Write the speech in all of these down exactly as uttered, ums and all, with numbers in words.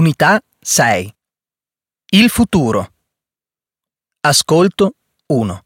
Unità sei. Il futuro. Ascolto uno.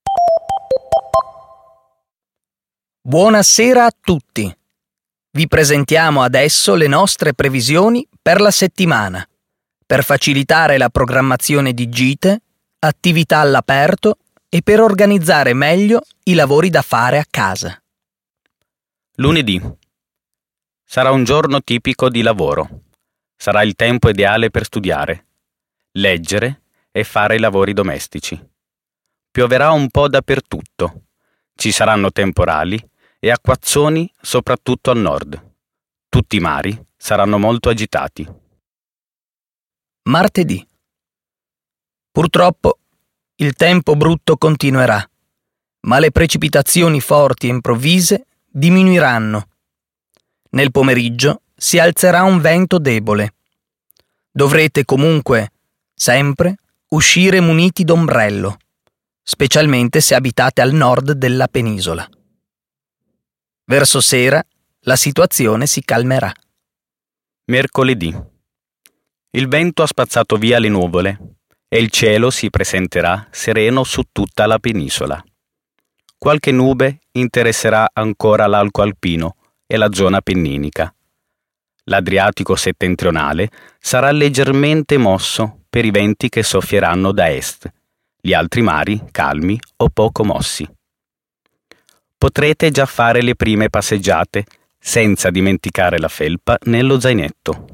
Buonasera a tutti. Vi presentiamo adesso le nostre previsioni per la settimana, per facilitare la programmazione di gite, attività all'aperto e per organizzare meglio i lavori da fare a casa. Lunedì. Sarà un giorno tipico di lavoro. Sarà il tempo ideale per studiare, leggere e fare i lavori domestici. Pioverà un po' dappertutto. Ci saranno temporali e acquazzoni soprattutto al nord. Tutti i mari saranno molto agitati. Martedì. Purtroppo il tempo brutto continuerà, ma le precipitazioni forti e improvvise diminuiranno. Nel pomeriggio si alzerà un vento debole. Dovrete comunque, sempre, uscire muniti d'ombrello, specialmente se abitate al nord della penisola. Verso sera la situazione si calmerà. Mercoledì. Il vento ha spazzato via le nuvole e il cielo si presenterà sereno su tutta la penisola. Qualche nube interesserà ancora l'Alto Alpino e la zona appenninica. L'Adriatico settentrionale sarà leggermente mosso per i venti che soffieranno da est, gli altri mari calmi o poco mossi. Potrete già fare le prime passeggiate senza dimenticare la felpa nello zainetto.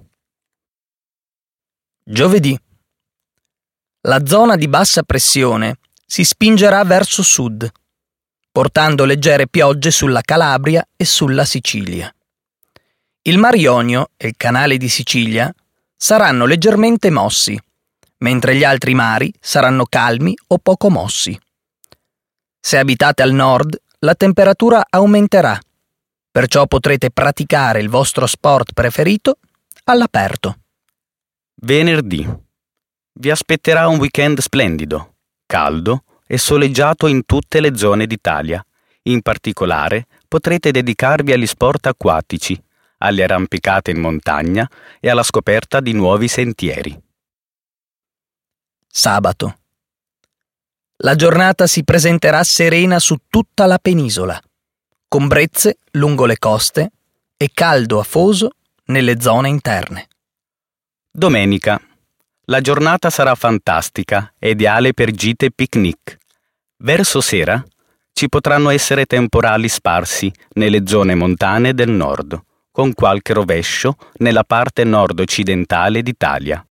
Giovedì. La zona di bassa pressione si spingerà verso sud, portando leggere piogge sulla Calabria e sulla Sicilia. Il Mar Ionio e il Canale di Sicilia saranno leggermente mossi, mentre gli altri mari saranno calmi o poco mossi. Se abitate al nord, la temperatura aumenterà, perciò potrete praticare il vostro sport preferito all'aperto. Venerdì. Vi aspetterà un weekend splendido, caldo e soleggiato in tutte le zone d'Italia. In particolare potrete dedicarvi agli sport acquatici, alle arrampicate in montagna e alla scoperta di nuovi sentieri. Sabato. La giornata si presenterà serena su tutta la penisola, con brezze lungo le coste e caldo afoso nelle zone interne. Domenica. La giornata sarà fantastica e ideale per gite e picnic. Verso sera ci potranno essere temporali sparsi nelle zone montane del nord, con qualche rovescio nella parte nord-occidentale d'Italia.